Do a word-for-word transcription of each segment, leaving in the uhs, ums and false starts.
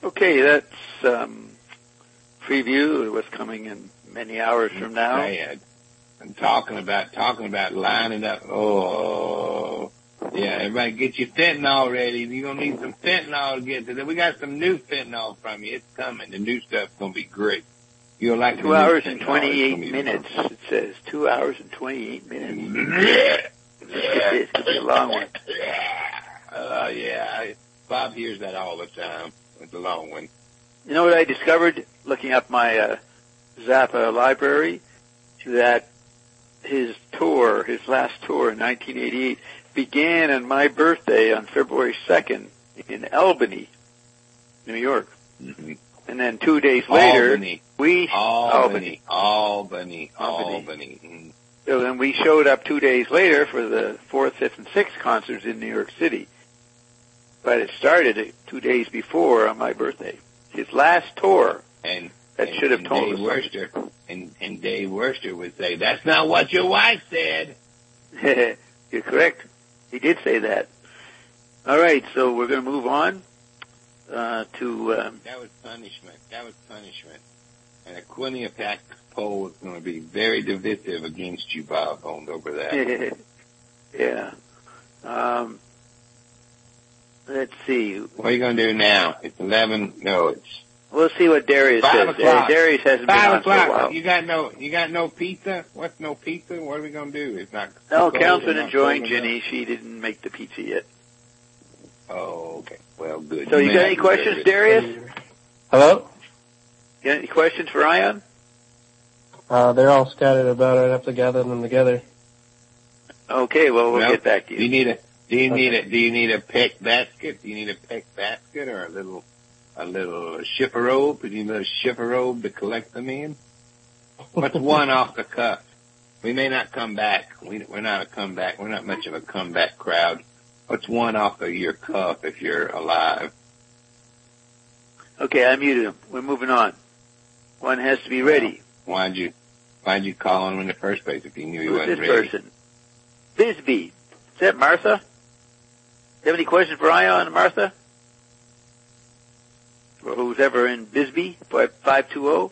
Okay, that's um, preview of what's coming in many hours from now. Bad. I'm talking about talking about lining up. Oh, yeah. Everybody, get your fentanyl ready. You're gonna need some fentanyl to get to that. We got some new fentanyl from you. It's coming. The new stuff's gonna be great. You'll like two hours and twenty-eight minutes. It says two hours and twenty-eight minutes. It's gonna be a long one. Oh uh, yeah. Bob hears that all the time. It's a long one. You know what I discovered looking up my uh, Zappa library? That his tour, his last tour in nineteen eighty-eight, began on my birthday on February second in Albany, New York. Mm-hmm. And then two days later, Albany. we... Albany. Albany. Albany. Albany. Mm. So then we showed up two days later for the fourth, fifth, and sixth concerts in New York City. But it started two days before on my birthday. His last tour. And that and, should have and told Dave us. Worcester, and, and Dave Worcester would say, "That's not what your wife said." You're correct. He did say that. All right, so we're going to move on uh, to... Um, that was punishment. That was punishment. And a Quinnipiac poll is going to be very divisive against you, Bob, on over that. Yeah. Um, let's see. What are you going to do now? It's eleven. No, it's... We'll see what Darius Five says. o'clock. Darius hasn't Five been on o'clock. for a while. You got no, you got no pizza? What's no pizza? What are we going to do? It's not... No, Cal's been enjoying Ginny. She didn't make the pizza yet. Oh, okay. Well, good. So you, you got any questions, Darius? Hello? You got any questions for Ion? Uh, they're all scattered about. I'd have to gather them together. Okay, well, we'll well, get back to you. Do you need a, do you need a, do you need a peck basket? Do you need a peck basket or a little, a little shipper robe? Do you need a shipper robe to collect them in? What's one off the cuff? We may not come back. We, we're not a comeback. We're not much of a comeback crowd. What's one off of your cuff if you're alive? Okay, I muted him. We're moving on. One has to be ready. Why'd you, why'd you call on him in the first place if you knew he Who's wasn't this ready? person? Bisbee. Is that Martha? Do you have any questions for Ion, Martha? Or who's ever in Bisbee? five two zero?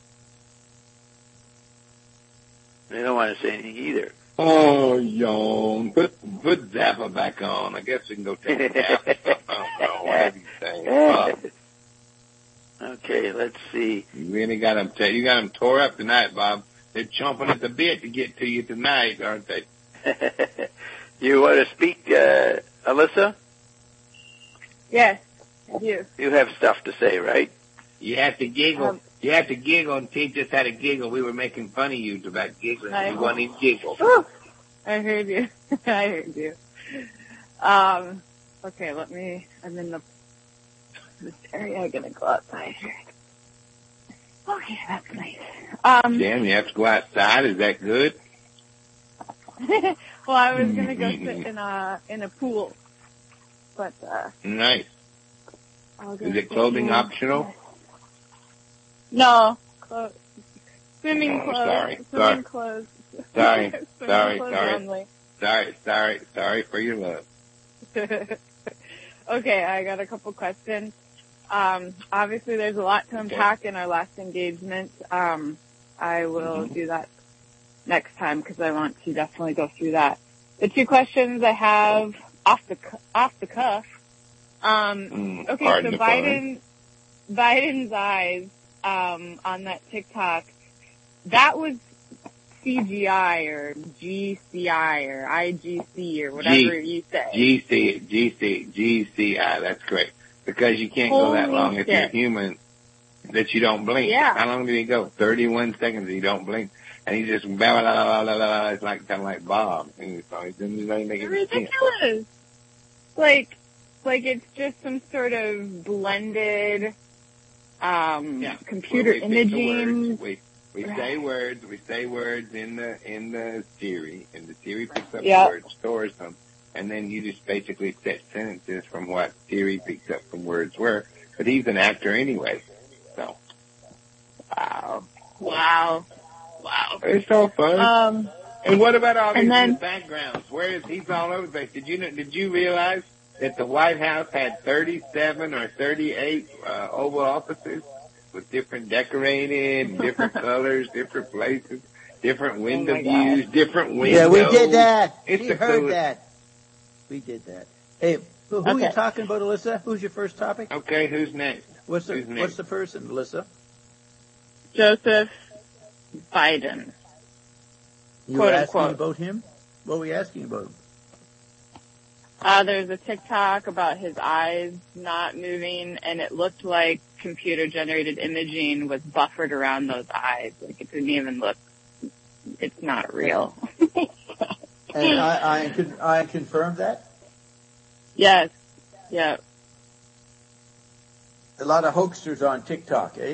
They don't want to say anything either. Oh, yawn. Put, put Zappa back on. I guess we can go take a nap. I don't know. Whatever you say. Uh, Okay, let's see. You really got them, t- you got them tore up tonight, Bob. They're chomping at the bit to get to you tonight, aren't they? You want to speak, uh, Alyssa? Yes, I do. You have stuff to say, right? You have to giggle. Um, you have to giggle and teach us how to giggle. We were making fun of you about giggling. I- You want to giggle. Whew, I heard you. I heard you. Um, okay, let me, I'm in the, this area. I'm going to go outside here. Okay, that's nice. Um, Damn, you have to go outside. Is that good? well, I was going to go sit in a, in a pool. But, uh, Nice. I'll go Is it sit clothing in- optional? No, clo- swimming Oh, clothes. sorry, Swimming sorry. clothes. Sorry, Swimming sorry, clothes sorry. only. Sorry, sorry, sorry for your love. Okay, I got a couple questions. Um, obviously there's a lot to unpack in our last engagement. Um, I will Mm-hmm. do that next time because I want to definitely go through that. The two questions I have off the cu- off the cuff. Um, Mm, okay, pardon so the pun. Biden Biden's eyes um, on that TikTok, that was C G I or G C I or I G C or whatever G- you say. G C, G C, G C I, that's correct. Because you can't go that Holy long if you're shit. human that you don't blink. Yeah. How long did he go? thirty-one seconds and you don't blink. And he just, blah, blah, blah, blah, blah, blah. It's like, kind of like Bob. And so he didn't even make any sense. Ridiculous. Like, like it's just some sort of blended, um, Yeah. computer Well, we pick the imaging. words. We, we say words, we say words in the, in the Siri, and the Siri picks up Yeah. the words, stores them, and then you just basically set sentences from what Siri picks up from words were. But he's an actor anyway, so. Wow. Wow. Wow. It's so fun. Um, and what about all these and then- new backgrounds? Where is he's all over the place? Did you know, did you realize that the White House had thirty-seven or thirty-eight uh, Oval Offices with different decorated, different colors, different places, different window Oh views, different windows. Yeah, we did that. It's we the heard coolest. that. We did that. Hey, who, who are Okay. you talking about, Alyssa? Who's your first topic? Okay, who's next? What's the Who's next? What's the person, Alyssa? Joseph Biden. You Quote, were asking unquote. about him? What were we asking about him? Uh, there's a TikTok about his eyes not moving, and it looked like computer-generated imaging was buffered around those eyes. Like, it didn't even look, it's not real. And I, I, con- I confirmed that. Yes. Yeah. A lot of hoaxers on TikTok, eh?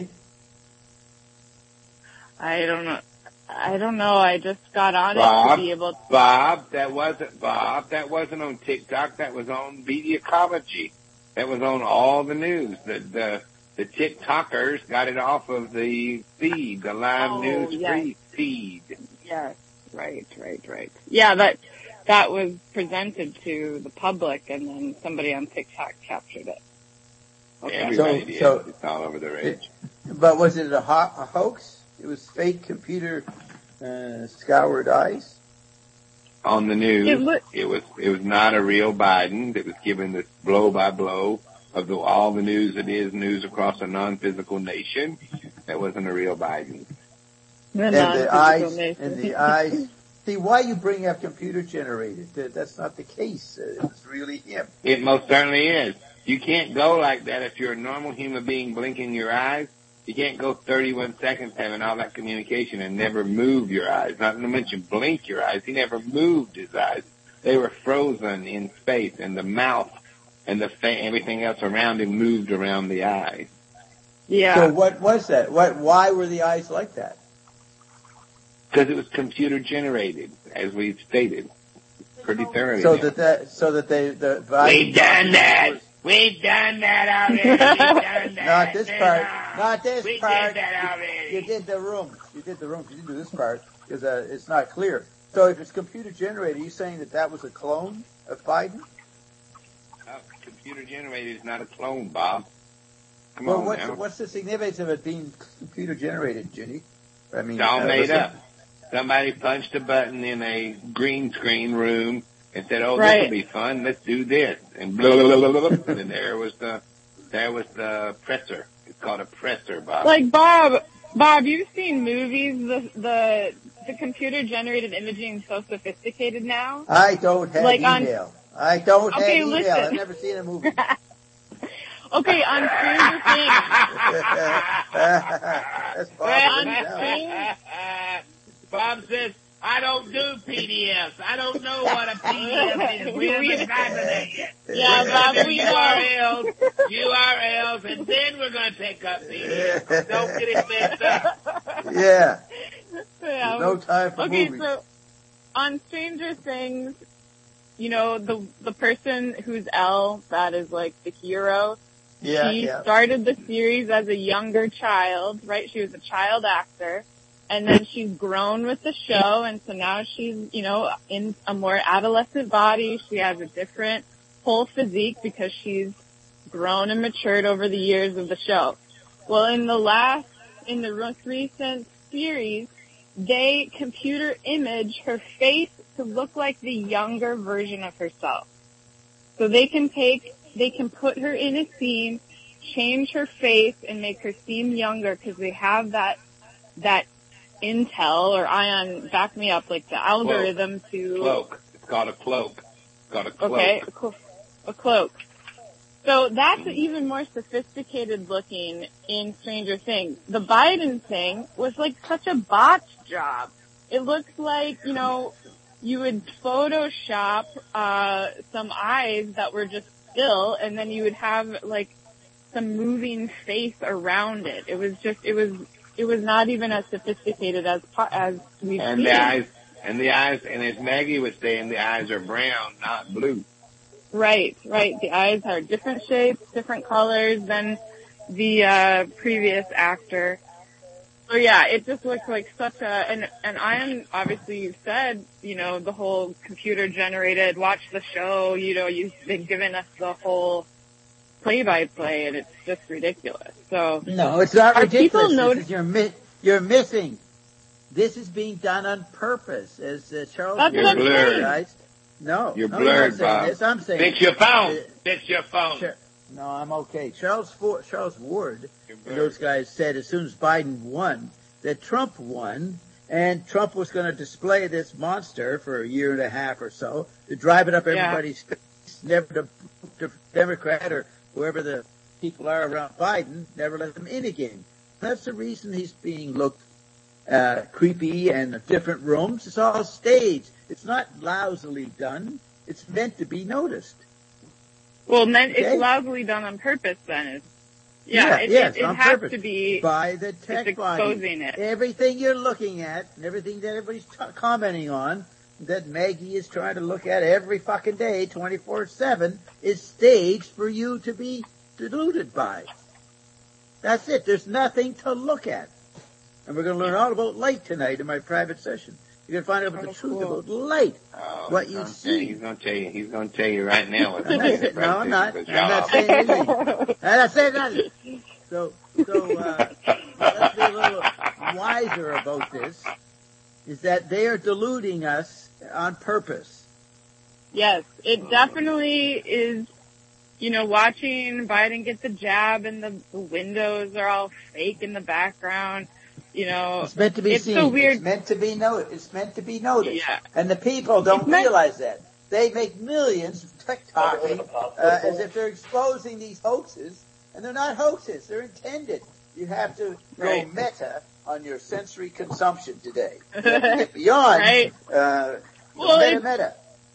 I don't know. I don't know. I just got on it Bob, to be able to. Bob, that wasn't Bob. That wasn't on TikTok. That was on Mediacology. That was on all the news. The the the TikTokers got it off of the feed, the live Oh, news yes. free feed. Yes. Right, right, right. Yeah, that, that was presented to the public, and then somebody on TikTok captured it. Okay. Everybody So- did. so- It's all over the range. But was it a, ho- a hoax? It was fake computer uh, scoured eyes? On the news, It look- it was it was not a real Biden that was given this blow by blow of the, all the news that is news across a non-physical nation. That wasn't a real Biden. The And the non-physical eyes, nation. and the eyes. See, why you bring up computer generated? That- That's not the case. Uh, It's really him. It most certainly is. You can't go like that if you're a normal human being blinking your eyes. You can't go thirty-one seconds having all that communication and never move your eyes. Not to mention blink your eyes. He never moved his eyes. They were frozen in space, and the mouth and the fa- everything else around him moved around the eyes. Yeah. So what was that? What? Why were the eyes like that? Because it was computer generated, as we've stated pretty thoroughly. So now. that that so that they the We've done that. We've done that already. We've done that. Not this part. No. Not this we part. did that already. You did the rooms. You did the rooms. You didn't do this part because uh, it's not clear. So if it's computer generated, are you saying that that was a clone of Biden? Oh, computer generated is not a clone, Bob. Come Well, on what's now. what's the significance of it being computer generated, Ginny? I mean, It's all uh, made listen. up. Somebody punched a button in a green screen room and said, "Oh, Right. this will be fun. Let's do this." And blah, blah, blah, blah, blah, and then there was the there was the presser. It's called a presser, Bob. Like, Bob, Bob, you've seen movies, the, the, the computer generated imaging is so sophisticated now. I don't have Like on- email. I don't Okay, have email. listen. I've never seen a movie. Okay, on Stranger Things. That's Bob Well, right now. I'm- Bob says, "I don't do P D Fs. I don't know what a P D F is. We haven't gotten to that yet. Yeah, Bob, we U know. R Ls, U R Ls, and then we're going to take up P D Fs. Don't get it mixed up." Yeah. Yeah. There's no time for Okay, movies. so on Stranger Things, you know, the the person who's Elle, that is like the hero, yeah, she yeah. started the series as a younger child, right? She was a child actor. And then she's grown with the show, and so now she's, you know, in a more adolescent body. She has a different whole physique because she's grown and matured over the years of the show. Well, in the last, in the most recent series, they computer image her face to look like the younger version of herself. So they can take, they can put her in a scene, change her face, and make her seem younger because they have that, that intel or ion, back me up, like the algorithm to... Cloak. It's called a cloak. It's called a cloak. Okay, a, clo- a cloak. So that's even more sophisticated looking in Stranger Things. The Biden thing was like such a botched job. It looks like, you know, you would Photoshop uh some eyes that were just still, and then you would have like some moving face around it. It was just, it was, it was not even as sophisticated as as we've And seen. the eyes, and the eyes, and as Maggie was saying, the eyes are brown, not blue. Right, right. The eyes are different shapes, different colors than the uh previous actor. So yeah, it just looks like such a, and, and Ian, obviously you said, you know, the whole computer generated, watch the show, you know, you've been giving us the whole play by play, and it's just ridiculous. So. No, it's not are ridiculous. People notice- this is, you're, mi- you're missing. This is being done on purpose, as uh, Charles That's You're what I'm blurred. saying. Guys. No, You're no, blurred, I'm saying Bob. this. I'm saying Fix your phone. Uh, Fix your phone. Sure. No, I'm okay. Charles Ford, Charles Ward You're and blurred. those guys said as soon as Biden won that Trump won, and Trump was going to display this monster for a year and a half or so to drive it up Yeah. everybody's face. Never to, to Democrat or whoever the people are around Biden, never let them in again. That's the reason he's being looked uh, creepy and different rooms. It's all staged. It's not lousily done. It's meant to be noticed. Well, then Okay. it's loudly done on purpose. Then, it's, yeah, Yeah, it, yes, it, it on has purpose. to be. By the tech It's body. exposing it. Everything you're looking at, and everything that everybody's t- commenting on, that Maggie is trying to look at every fucking day, twenty-four seven, is staged for you to be deluded by. That's it. There's nothing to look at. And we're going to learn all about light tonight in my private session. You're going to find out about the Oh, truth cool. about light. Oh, What he's you gonna see. tell you- He's going to tell you. He's going to tell you right now. What I'm not saying, no, I'm not. I'm not saying anything. I'm not saying nothing. So, so, uh, let's be a little wiser about this, is that they are deluding us on purpose. Yes, it definitely is. You know, watching Biden get the jab and the, the windows are all fake in the background. You know, It's meant to be it's seen. so weird. It's meant to be noticed. It's meant to be noticed. Yeah. And the people don't It's meant- realize that. They make millions TikToking uh, as if they're exposing these hoaxes, and they're not hoaxes. They're intended. You have to go Right. meta on your sensory consumption today. You have to get beyond Right. uh, Well, meta it's- meta.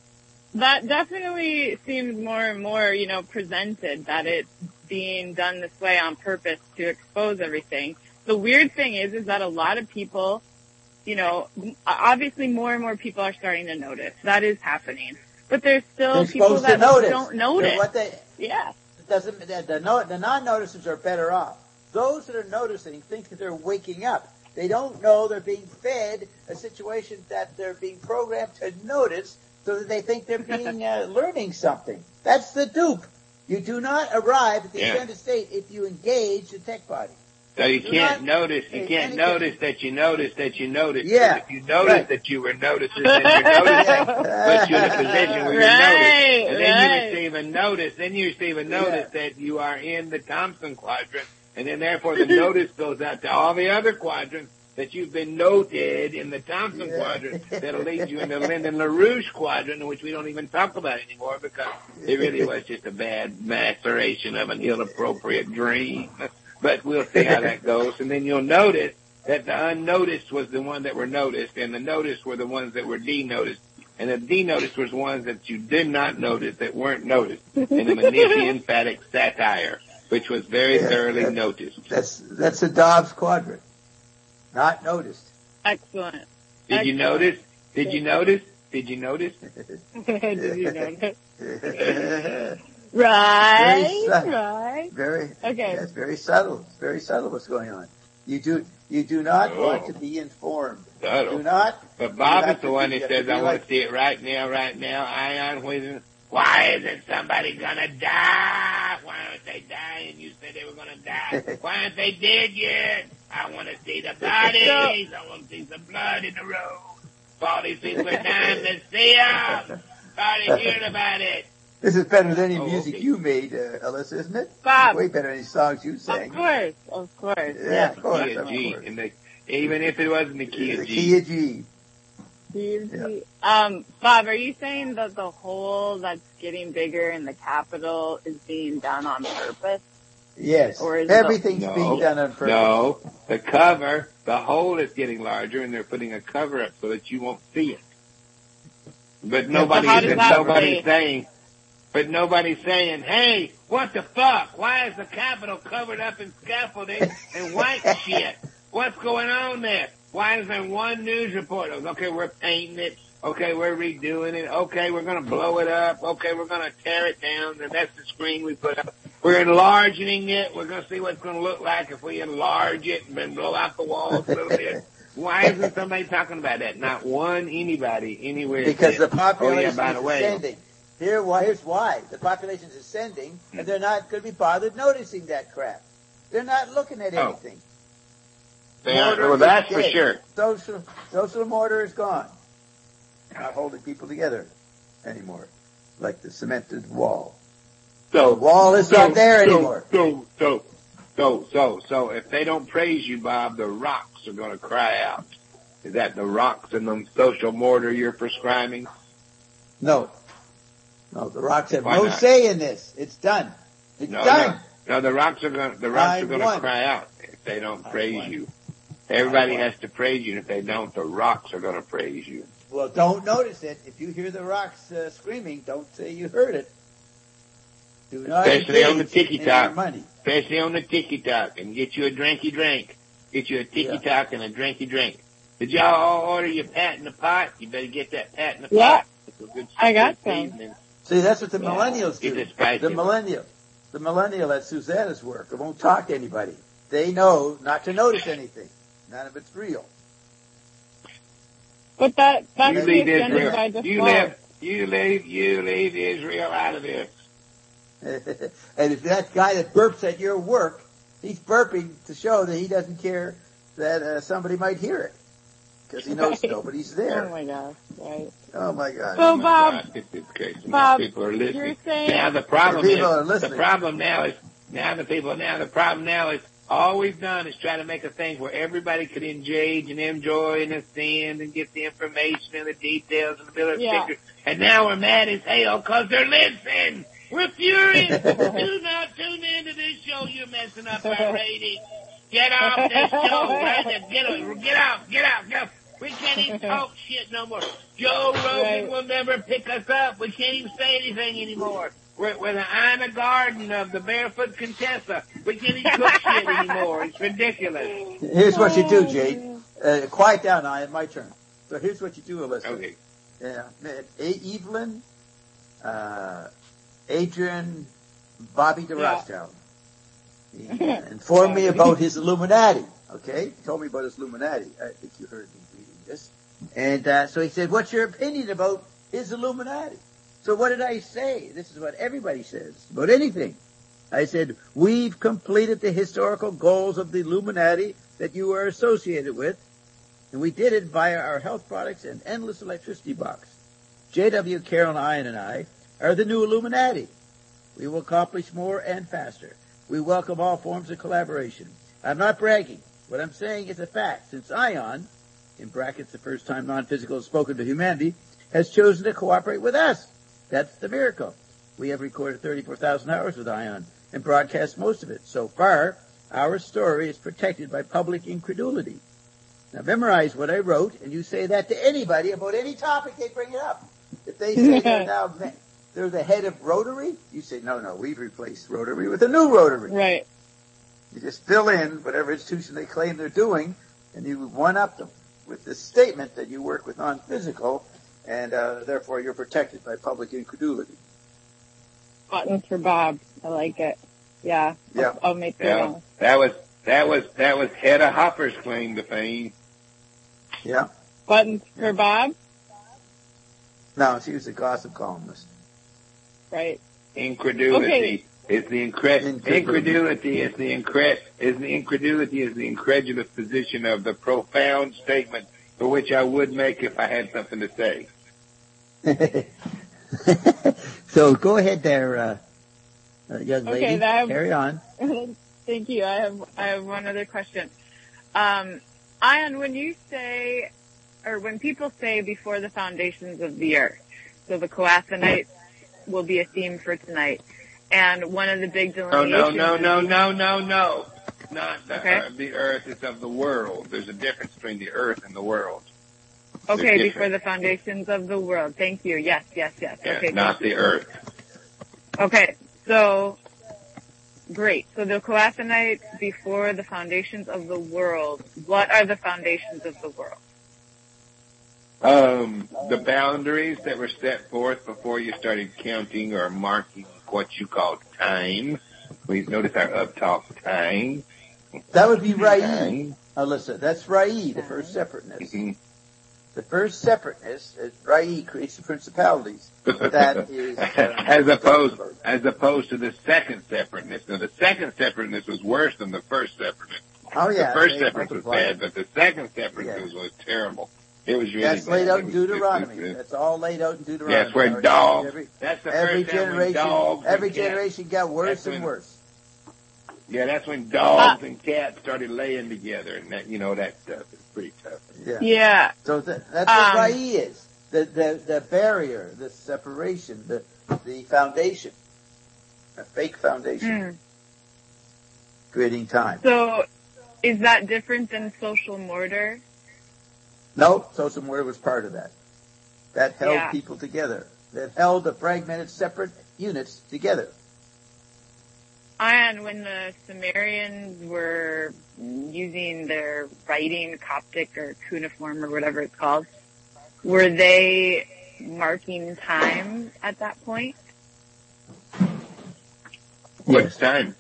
That definitely seems more and more, you know, presented that it's being done this way on purpose to expose everything. The weird thing is, is that a lot of people, you know, obviously more and more people are starting to notice. That is happening. But there's still They're people supposed that to notice. don't notice. They're What they, Yeah. doesn't the, the, no, the non-noticers are better off. Those that are noticing think that they're waking up. They don't know they're being fed a situation that they're being programmed to notice, so that they think they're being uh, learning something. That's the dupe. You do not arrive at the Yeah. agenda state if you engage the tech body. So you Do can't not notice, you say can't anything. notice that you noticed that you noticed. Yeah, If you noticed right. that you were noticing, then you noticed Yeah. but you're in a position where you're Right, noticed. And then right. you receive a notice, then you receive a notice that you are in the Thompson quadrant, and then therefore the notice goes out to all the other quadrants that you've been noted in the Thompson Yeah. quadrant that'll lead you in the Lyndon LaRouche quadrant, which we don't even talk about anymore because it really was just a bad maceration of an inappropriate dream. But we'll see how that goes. And then you'll notice that the unnoticed was the one that were noticed, and the noticed were the ones that were denoticed. And the denoticed was ones that you did not notice that weren't noticed in the Manishi emphatic satire, which was very Yeah, thoroughly that- noticed. That's that's the Dobbs quadrant. Not noticed. Excellent. Did you Excellent. notice? Did you notice? Did you notice? Did you notice? very, Right, subtle. right. very, Okay. yeah, it's very subtle. It's very subtle what's going on. You do, you do not Oh. want to be informed. Subtle. Do not. But Bob You have is the to one be- that you have says, to I be want like- to see it right now, right now. Ion Whizzing. Why isn't somebody gonna die? Why aren't they dying? You said they were gonna die. Why aren't they dead yet? I want to see the bodies. I want to see some blood in the road. All these people are dying to see them. Started hearing about it. This is better than any Oh, music okay. you made, uh, Alyssa, isn't it? Bob. Way better than any songs you sang. Of course, of course. Yeah, of course. Key of of G. course. In the, even if it wasn't the key The of key G. of G. Seriously. Um, Bob, are you saying that the hole that's getting bigger in the Capitol is being done on purpose? Yes. Or is it- Everything's No. being done on purpose. No, the cover, the hole is getting larger, and they're putting a cover up so that you won't see it. But nobody, how does but that nobody's work? saying, but nobody's saying, hey, what the fuck? Why is the Capitol covered up in scaffolding and white shit? What's going on there? Why is there one news reporter? Okay, we're painting it. Okay, we're redoing it. Okay, we're gonna blow it up. Okay, we're gonna tear it down. And that's the screen we put up. We're enlarging it. We're going to see what it's going to look like if we enlarge it and then blow out the walls a little bit. Why isn't somebody talking about that? Not one anybody anywhere. Because the oh, population yeah, by the is way. ascending. Here, why, here's why. The population is ascending, and they're not going to be bothered noticing that crap. They're not looking at Oh. anything. They aren't, Mortar well, is that's for dead. sure. Social, social mortar is gone. Not holding people together anymore, like the cemented wall. So, The wall is so, not there so, anymore. So, so, so, so, so, if they don't praise you, Bob, the rocks are going to cry out. Is that the rocks and the social mortar you're prescribing? No. No, the rocks have Why no not? say in this. It's done. It's No, done. no, no. The rocks are going. The rocks I are going won. to cry out if they don't I praise won. you. Everybody I won. has to praise you, and if they don't, the rocks are going to praise you. Well, don't notice it. If you hear the rocks uh, screaming, don't say you heard it. Do not Especially on the engage tiki in talk. your money. Especially on the tiki talk, and get you a drinky drink. Get you a tiki talk and a drinky drink. Did y'all all order your pat in the pot? You better get that pat in the Yeah. pot. It's a good I got good some. seasoning. See, that's what the Yeah. millennials do. Get this spicy The one. millennial, the millennial at Susanna's work, they won't talk to anybody. They know not to notice anything. None of it's real. But that that's You the leave agenda Israel. by You default. leave. You leave. You leave Israel out of this. And if that guy that burps at your work, he's burping to show that he doesn't care that uh, somebody might hear it. Because he knows Right. nobody's Oh there. my gosh, right. Oh my God. So, Oh my Bob, God, this is crazy. Now Bob, people are listening. you're saying- Now the problem People are is listening. the problem now is now the people now the problem now is all we've done is try to make a thing where everybody could engage and enjoy and ascend and get the information and the details and the bill of Yeah. picture. And now we're mad as hell because they're listening. We're furious. Do not tune into this show. You're messing up our ratings. Get off this show. Right? Get get out. Get out. Get out. We can't even talk shit no more. Joe Rogan Right. will never pick us up. We can't even say anything anymore. We're, we're the Ina Garden of the Barefoot Contessa. We can't even cook shit anymore. It's ridiculous. Here's what you do, Jade. Uh, quiet down now. It's my turn. So here's what you do, Alyssa. Okay. Yeah. A- Evelyn, uh, Adrian, Bobby DeRostow. He uh, informed me about his Illuminati. Okay? He told me about his Illuminati. I think you heard me reading this. And uh, so he said, what's your opinion about his Illuminati? So what did I say? This is what everybody says about anything. I said, we've completed the historical goals of the Illuminati that you are associated with, and we did it via our health products and endless electricity box. J W, Carol, Ian, and I are the new Illuminati. We will accomplish more and faster. We welcome all forms of collaboration. I'm not bragging. What I'm saying is a fact. Since Ion, in brackets the first time non-physical has spoken to humanity, has chosen to cooperate with us. That's the miracle. We have recorded thirty-four thousand hours with Ion and broadcast most of it. So far, our story is protected by public incredulity. Now memorize what I wrote, and you say that to anybody about any topic they bring it up. If they say they're now they're the head of Rotary, you say, no, no, we've replaced Rotary with a new Rotary. Right. You just fill in whatever institution they claim they're doing, and you one-up them with this statement that you work with non-physical, and uh, therefore you're protected by public incredulity. Buttons for Bob. I like it. Yeah. Yeah. I'll, I'll make that Yeah. one. That was that was that was Hedda Hopper's claim to fame. Yeah. Buttons for Bob. No, she was a gossip columnist. Right. Incredulity Okay. is the incre- Incredulity. incredulity is the incre- is the incredulity is the incredulous position of the profound statement for which I would make if I had something to say. So go ahead there, uh, uh, young lady. Okay, that- Carry on. Thank you. I have I have one other question. Um, Ian, when you say, or when people say before the foundations of the earth, so the Coathanites will be a theme for tonight, and one of the big No, delineations. no, no, no, no, no, no. Not the, Okay. uh, the earth is of the world. There's a difference between the earth and the world. Okay, They're before different. the foundations of the world. Thank you. Yes, yes, yes. Yeah, Okay. not the earth. Okay, so great. So the Coathanites before the foundations of the world. What are the foundations of the world? Um, the boundaries that were set forth before you started counting or marking what you called time. Please notice our uptalk time. That would be Rai. Time. Alyssa, that's Rai, the first separateness. Mm-hmm. The first separateness, uh, Rai creates the principalities. That is, uh, as opposed, as opposed to the second separateness. Now, the second separateness was worse than the first separateness. Oh yeah. The first they separateness was multiply. bad, but the second separateness Yes. was terrible. It was really That's bad. laid out It in was- Deuteronomy. it was- That's all laid out in Deuteronomy. Yes, where Every- dogs. Every, That's the every first time when generation, dogs every and cats- generation got worse That's and when- worse. Yeah, that's when dogs and cats started laying together, and that, you know, that stuff is pretty tough. Yeah. Yeah. So th- that's Um, what Rai is. The, the, the barrier, the separation, the, the foundation. A fake foundation. Mm. Creating time. So, is that different than social mortar? No, social mortar was part of that. That held Yeah. people together. That held the fragmented, separate units together. And when the Sumerians were using their writing, Coptic or cuneiform or whatever it's called, were they marking time at that point? What Yes. time?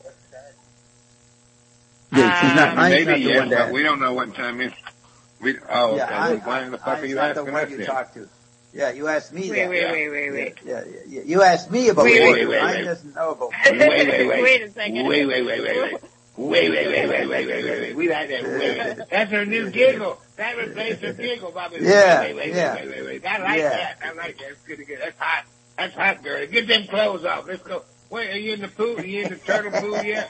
Yeah, she's not, Um, I'm Maybe, not the yes, one but that, we don't know what time is. We, oh, yeah, okay. I, Well, why the fuck I, are I'm you not the asking one us you then? talked to. Yeah, you asked me Wait, that. wait, Yeah. wait, wait, wait. Yeah, yeah, yeah. You asked me about Wait, order. wait, wait, Mine wait. doesn't know about Wait, wait, wait. Wait a second. Wait, wait, wait, wait, wait. Wait, wait, wait, wait, wait, wait, wait, wait. We like that. Wait, wait. That's her new giggle. That replaced her giggle, Bobby. Yeah, Wait, wait, wait, yeah. wait, wait, wait. I like Yeah. that. I like that. It's good to get. That's hot. That's hot, girl. Get them clothes off. Let's go. Wait, are you in the pool? Are you in the turtle pool yet?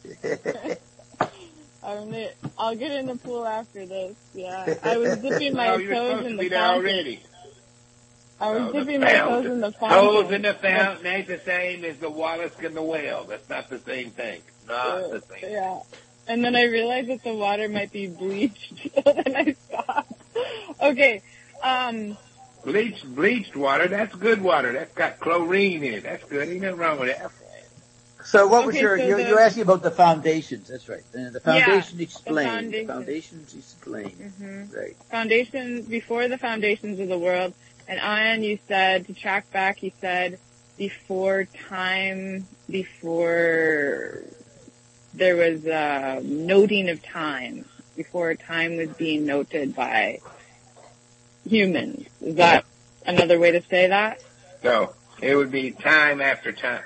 I'm gonna, I'll get in the pool after this. Yeah, I was dipping my Oh, you're toes supposed in to the be there fountain. already. I was Oh, the dipping my fountain. toes in the fountain. Toes in the fountain ain't the same as the mollusk and the whale. That's not the same thing. It's not the same. Yeah. And then I realized that the water might be bleached, so then I stopped. Okay. Um, Bleached, bleached water, that's good water. That's got chlorine in it. That's good. Ain't nothing wrong with that. So what was Okay, your, so you, the- you asked me about the foundations. That's right. Uh, The foundation the explained. foundation. The foundations explained. mhm. Right. foundations, before the foundations of the world. And Ian, you said, to track back, you said before time, before there was a noting of time, before time was being noted by humans. Is that another way to say that? No, it would be time after time.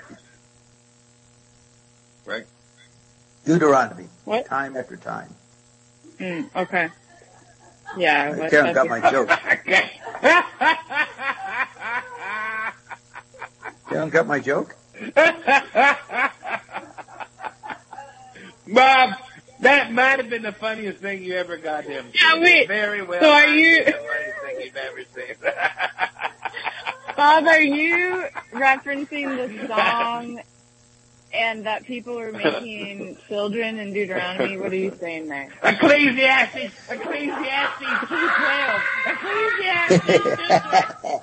Right? Deuteronomy. What? Time after time. Mm, okay. Yeah. what- Karen got that's- my joke. Karen got my joke? Bob, that might have been the funniest thing you ever got him. Yeah, wait. Very well. So are you- The funniest thing you've ever seen. Bob, are you referencing the song and that people were making children in Deuteronomy? What are you saying there? Ecclesiastes, Ecclesiastes two twelve, Ecclesiastes two twelve.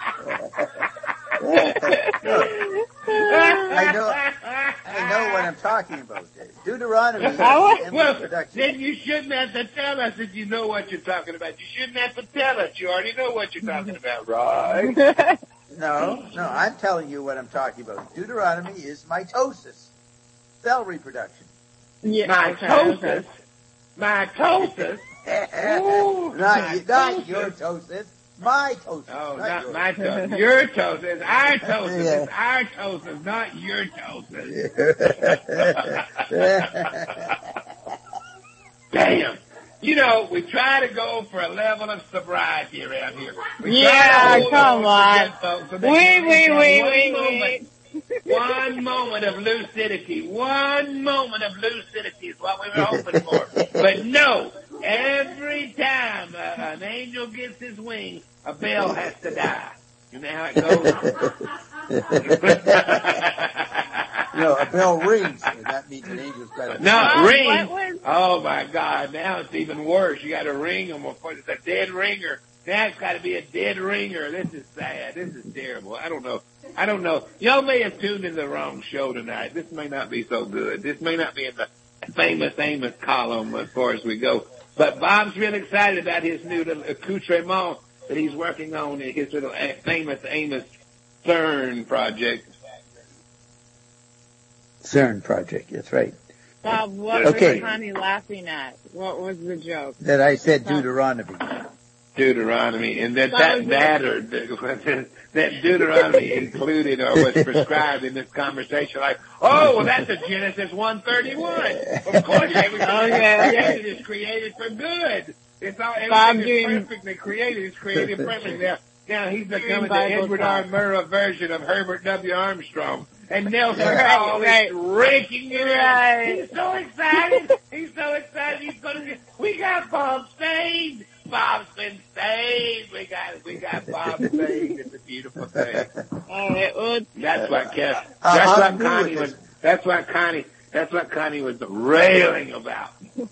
I know, I know what I'm talking about. Deuteronomy is Well, endless Well, production. then you shouldn't have to tell us that you know what you're talking about. You shouldn't have to tell us. You already know what you're talking about, right? No, no, I'm telling you what I'm talking about. Deuteronomy is mitosis, cell reproduction. Yeah. okay, okay. Mitosis? Mitosis? Ooh, not, you, not mitosis. your tosis, my tosis. Oh, not not yours. my tosis. Your tosis. Our tosis. Yeah. It's our tosis, not your tosis. Damn. You know, we try to go for a level of sobriety around here. We try Yeah, to hold come on on. to good folks so they Wait, can wait, have wait, one wait, moment, wait. One moment of lucidity. One moment of lucidity is what we were hoping for. But no, every time uh, an angel gets his wings, a bell has to die. You know how it goes? No, a bell rings, and that means an angel's got to. No, Bob, ring. what was- Oh my God! Now it's even worse. You got to ring them. It's a dead ringer. Now it's got to be a dead ringer. This is sad. This is terrible. I don't know. I don't know. Y'all may have tuned in the wrong show tonight. This may not be so good. This may not be in the famous Amos column as far as we go. But Bob's really excited about his new little accoutrement that he's working on in his little famous Amos CERN project. CERN project, that's right. Bob, what Okay. was Connie laughing at? What was the joke? That I said Deuteronomy. Deuteronomy, and that That that was mattered, that, that Deuteronomy included or was prescribed in this conversation. Like, oh, well, that's a Genesis one thirty-one. Of course, everything Okay. created is created for good. It's all Bob everything is doing- perfectly created. It's created perfectly. Now, now he's becoming the Bible Edward talk. R. Murrah version of Herbert W. Armstrong. And Nelson Right, Call right. is raking it Right. in. He's so excited. He's so excited. He's going to get, we got Bob saved. Bob's been saved. We got, we got Bob saved. It's a beautiful thing. All right, well, That's what Kev, Uh, that's I'm what good Connie with was, this. that's what Connie, that's what Connie was railing about.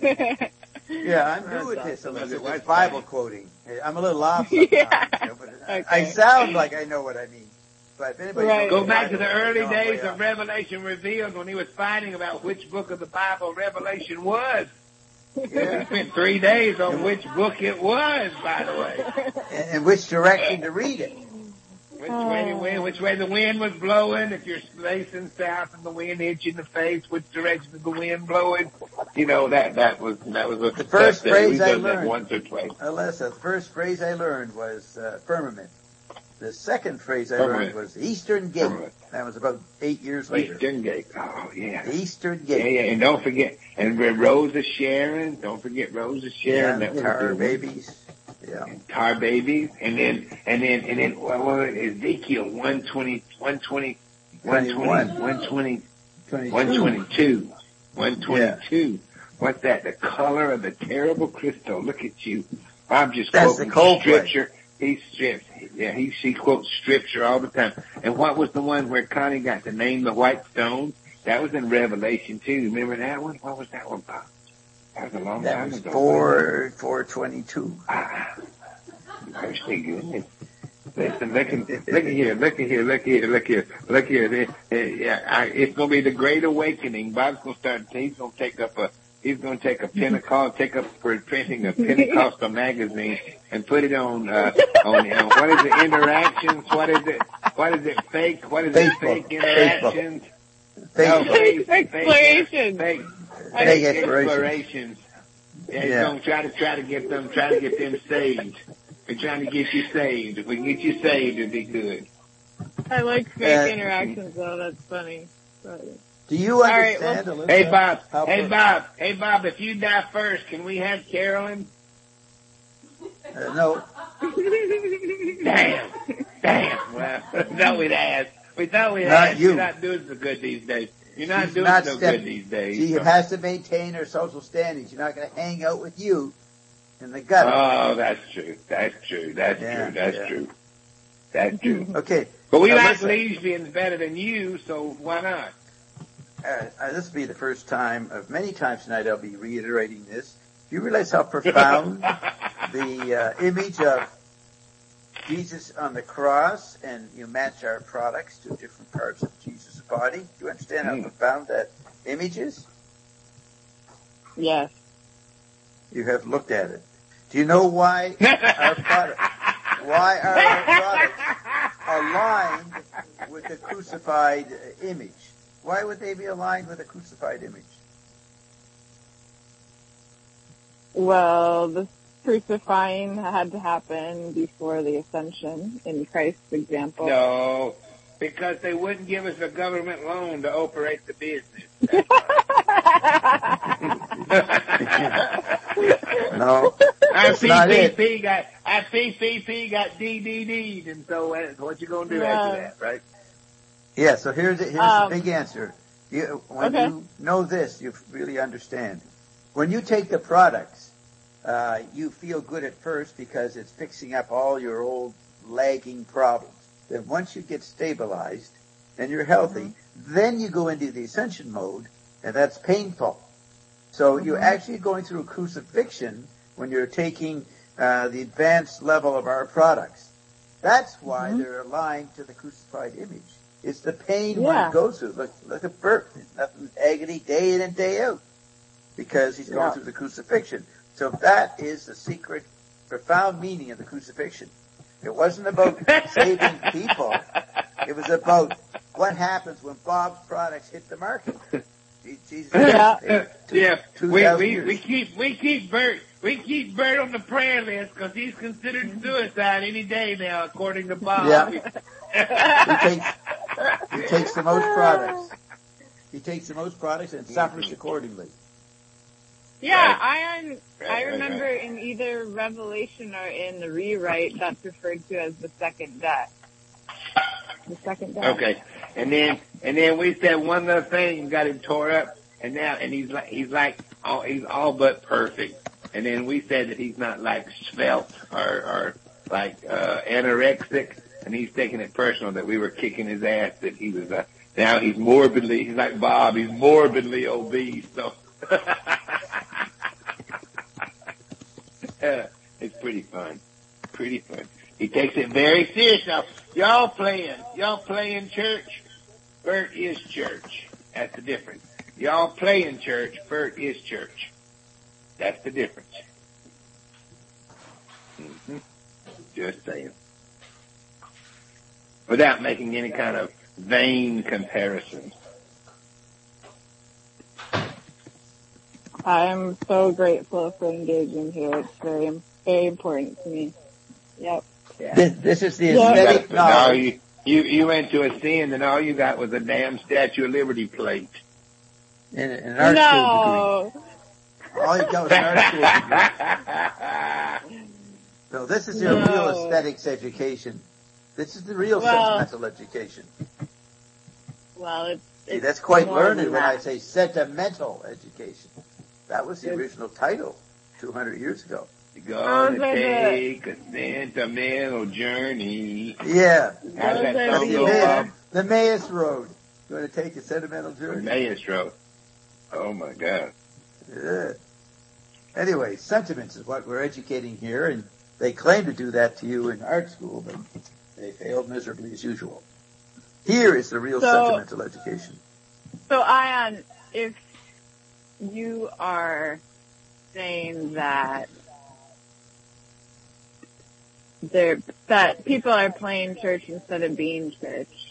Yeah, I'm good with this awesome. unless It it's was Bible funny. quoting. I'm a little off sometimes. Yeah. You know, but I, Okay. I sound like I know what I mean. But if anybody Right. Go knows back to Bible, the early I know I'm way days of off. Revelation Revealed when he was fighting about which book of the Bible Revelation was. He spent three days on which book it was, by the way. And, and which direction to read it. Which way the wind, which way the wind was blowing. If you're facing south and the wind hits you in the face, which direction is the wind blowing? You know, that, that was, that was what The first that, phrase we've I done that learned. once or twice. Alyssa, the first phrase I learned was uh, firmament. The second phrase I Firmament. learned was Eastern Gate. Firmament. That was about eight years later. Eastern Gate. Oh, yeah. The Eastern Yeah, Gate. yeah, and don't forget, and Rose of Sharon, don't forget Rose of Sharon. Yeah, that was a Tar good one. Babies. Yeah. Tar Babies, and then, and then, and then, what was it? Ezekiel one twenty, one twenty, one twenty, one twenty, one twenty-two, one twenty-two. What's that? The color of the terrible crystal. Look at you. I'm just That's the quoting Coldplay. scripture. He strips. Yeah, he, she quotes scripture all the time. And what was the one where Connie got to name the white stone? That was in Revelation too. Remember that one? What was that one about? That was a long That time was ago. four, four twenty-two. Ah, mercy goodness. Listen, look at, look at here, look at here, look at here, look here, look here. It, it, yeah, I, it's going to be the Great Awakening. Bob's going to start, he's going to take up a, he's going to take a Pentecost, take up for printing a Pentecostal magazine and put it on, uh, on, uh, what is it, interactions? What is it, what is it, fake, what is it, Facebook. fake interactions? Facebook. No, fake, fake, Explorations. fake, Fake fake explorations. explorations. Yeah, he's Yeah. gonna try to try to get them, try to get them saved. We're trying to get you saved. If we can get you saved, it'd be good. I like fake Uh, interactions though. That's funny. But, Do you right, understand, Alyssa? Hey Bob, how hey per- Bob, hey Bob. If you die first, can we have Carolyn? Uh, no. Damn, damn. Well, no, we'd ask. We thought we'd Not ask. you. You're not doing so good these days. You're not She's doing not so step- good these days. She so- has to maintain her social standing. She's not going to hang out with you in the gutter. Oh, that's true. That's true. That's Yeah, true. That's yeah. true. That's true. Okay. But we Now like listen. lesbians better than you, so why not? Uh, uh, this will be the first time of many times tonight I'll be reiterating this. Do you realize how profound the uh, image of Jesus on the cross, and you match our products to different parts of Jesus' body? Do you understand how Mm. profound that image is? yes. You have looked at it. Do you know why our product, why are our products aligned with the crucified uh, image? Why would they be aligned with a crucified image? Well, the crucifying had to happen before the ascension in Christ's example. No, because they wouldn't give us a government loan to operate the business. No, Our that's not it. P P P got our P P P got D D D'd, and so uh, what you gonna do No. after that, right? Yeah, so here's the, here's Um, the big answer. You, when okay. you know this, you really understand. When you take the products, uh, you feel good at first because it's fixing up all your old lagging problems. Then once you get stabilized and you're healthy, then you go into the ascension mode, and that's painful. So you're actually going through a crucifixion when you're taking uh, the advanced level of our products. That's why Mhm. they're aligned to the crucified image. It's the pain Yeah. one goes through. Look, look at Bert. Nothing agony day in and day out because he's going Yeah. through the crucifixion. So that is the secret, profound meaning of the crucifixion. It wasn't about saving people. It was about what happens when Bob's products hit the market. Jesus, yeah, two, yeah. We we years. we keep we keep Bert we keep Bert on the prayer list because he's considered suicide any day now, according to Bob. Yeah. he takes he takes the most products. He takes the most products and suffers accordingly. Yeah, Right. I Right, I right, remember right. in either Revelation or in the rewrite that's referred to as the second death. The second death. Okay, and then and then we said one little thing and got him tore up, and now and he's like he's like all, he's all but perfect. And then we said that he's not like svelte or or like uh, anorexic, and he's taking it personal that we were kicking his ass. That he was uh, now he's morbidly he's like Bob. He's morbidly obese. So uh, it's pretty fun, pretty fun. He takes it very serious now. Y'all playing, y'all playing church. Bert is church. That's the difference. Y'all playing church. Bert is church. That's the difference. Mm-hmm. Just saying. Without making any kind of vain comparisons. I'm so grateful for engaging here. It's very, very important to me. Yep. Yeah. This, this is the Yeah. aesthetic Now knowledge. you, you you went to a sin, and all you got was a damn Statue of Liberty plate. In, in an art school degree. No. All you got was an art school degree. So this is your No. real aesthetics education. This is the real Well- sentimental education. Well, it's, See, it's that's quite more learned than when I that. say sentimental education. That was the It's- original title two hundred years ago. You're gonna Those are the- take a sentimental journey. Yeah. How's that Those are That's song the, the- go, Bob? Emmaus, the Emmaus Road. You want to take a sentimental journey? Emmaus Road. Oh my God. Yeah. Anyway, sentiments is what we're educating here, and they claim to do that to you in art school, but they failed miserably as usual. Here is the real So- sentimental education. So, Ion, if you are saying that there that people are playing church instead of being church,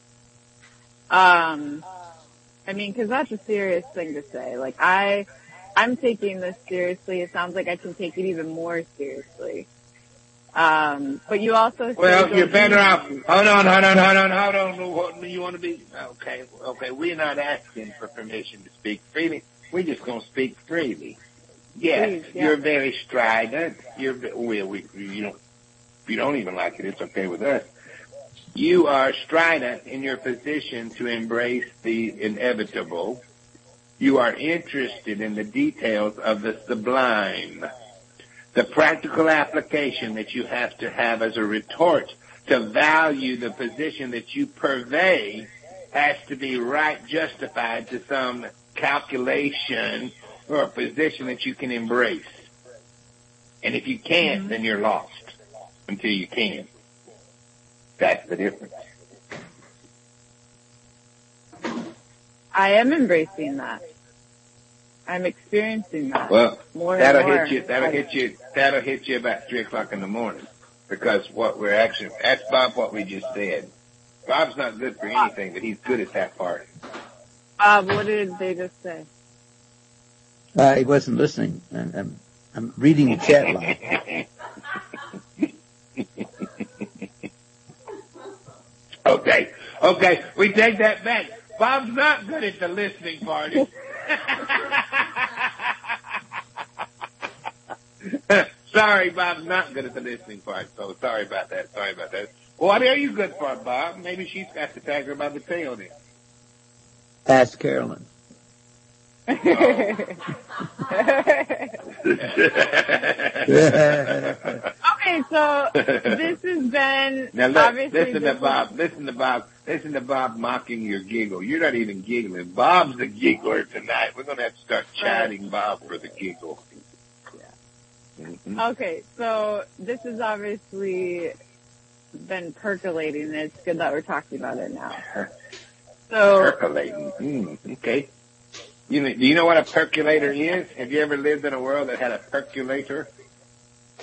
um, I mean, because that's a serious thing to say. Like, I, I'm taking this seriously. It sounds like I can take it even more seriously. Um, but you also Well, say you're don't better be- off. Hold on, hold on, hold on, hold on. What you want to be? Okay, okay. We're not asking for permission to speak freely. We're just going to speak freely. Yes, Please, yeah. you're very strident. You're well, we, you don't. If you don't even like it, it's okay with us. You are strident in your position to embrace the inevitable. You are interested in the details of the sublime. The practical application that you have to have as a retort to value the position that you purvey has to be right justified to some calculation or a position that you can embrace. And if you can't, Mm-hmm. then you're lost until you can. That's the difference. I am embracing that. I'm experiencing that. Well, more and that'll more. hit you. That'll hit you. That'll hit you about three o'clock in the morning, because what we're actually that's Bob. What we just said. Bob's not good for anything, but he's good at that part. Bob, what did they just say? Uh, he wasn't listening. I'm, I'm, I'm reading the chat line. Okay, okay, we take that back. Bob's not good at the listening part. Sorry, Bob's not good at the listening part, so sorry about that. Sorry about that. What are you good for, Bob? Maybe she's got to tag her by the tail then. Ask Carolyn. Okay, so this has been Now look, obviously listen to this is- Bob. Listen to Bob. Listen to Bob mocking your giggle. You're not even giggling. Bob's the giggler tonight. We're gonna have to start chiding Bob for the giggle. Mm-hmm. Okay, so this has obviously been percolating, and it's good that we're talking about it now. So, Percolating. Mm, okay. You know, do you know what a percolator is? Have you ever lived in a world that had a percolator?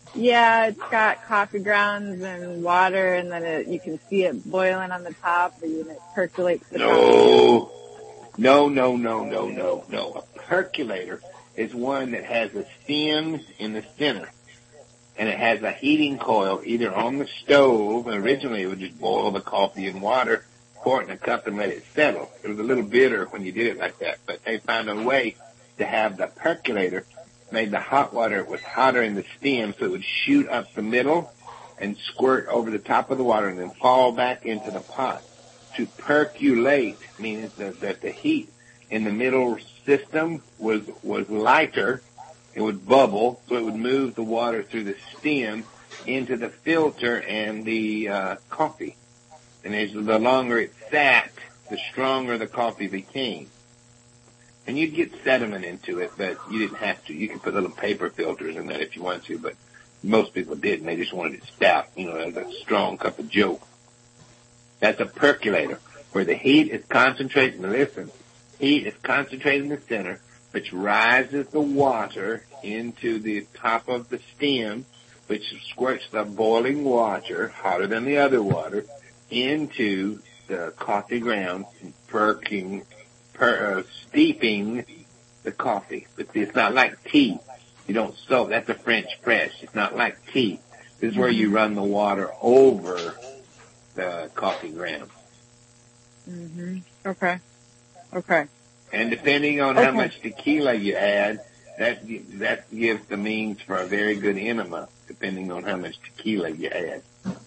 Yeah, it's got coffee grounds and water, and then it, you can see it boiling on the top, and it percolates the No. No, no, no, no, no, no. A percolator is one that has a stem in the center, and it has a heating coil either on the stove. Originally, it would just boil the coffee in water, pour it in a cup, and let it settle. It was a little bitter when you did it like that, but they found a way to have the percolator made the hot water was hotter in the stem, so it would shoot up the middle and squirt over the top of the water and then fall back into the pot. To percolate means that, that the heat in the middle system was was lighter. It would bubble, so it would move the water through the stem into the filter and the uh, coffee. And as the longer it sat, the stronger the coffee became. And you'd get sediment into it, but you didn't have to. You could put little paper filters in that if you wanted to, but most people didn't. They just wanted it stout, you know, as a strong cup of joe. That's a percolator, where the heat is concentrated. Now listen, heat is concentrated in the center, which rises the water into the top of the stem, which squirts the boiling water, hotter than the other water, into the coffee grounds, perking, per, uh, steeping the coffee. But it's not like tea. You don't soak. That's a French press. It's not like tea. This is where you run the water over the coffee grounds. Mm-hmm. Okay. Okay. And depending on okay. how much tequila you add, that that gives the means for a very good enema, depending on how much tequila you add.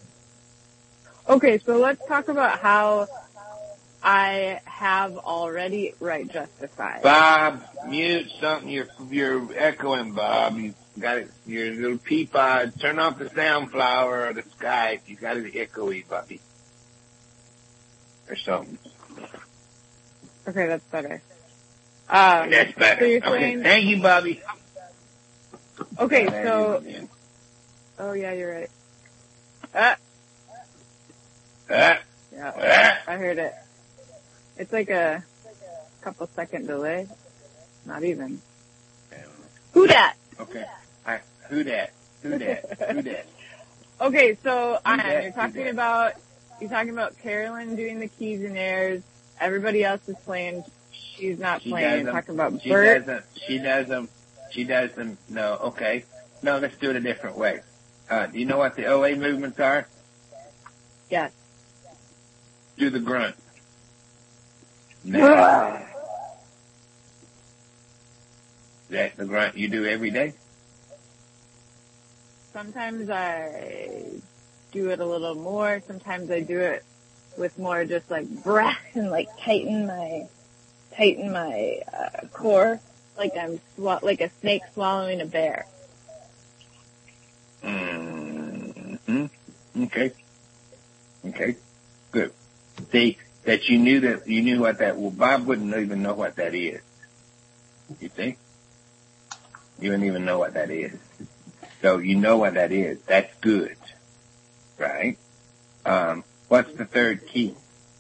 Okay, so let's talk about how I have already right justified. Bob, mute something. You're you're echoing, Bob. You got it. Your little peapod. Turn off the Soundflower or the Skype. You got it echoey, Bobby, or something. Okay, that's better. Um, that's better. So you're okay, saying, thank you, Bobby. Okay, so. Oh yeah, you're right. Ah. Ah. Yeah, I heard it. It's like a couple second delay. Not even. Who dat? Okay. I, who dat? Who dat? Who dat? Okay, so Who Ian, dat? you're talking about you're talking about Carolyn doing the keys and airs. Everybody else is playing. She's not She playing. You're doesn't. talking about She Bert. doesn't. She doesn't. She doesn't. No. Okay. No. Let's do it a different way. Uh, do you know what the O A movements are? Yes. Do the grunt. Now, that's the grunt you do every day? Sometimes I do it a little more. Sometimes I do it with more just like breath and like tighten my tighten my uh, core, like I'm sw- like a snake swallowing a bear. Mm-hmm. Okay. Okay. Good. See, that you knew that, you knew what that, well, Bob wouldn't even know what that is. You see? You wouldn't even know what that is. So you know what that is. That's good. Right? Um, what's the third key?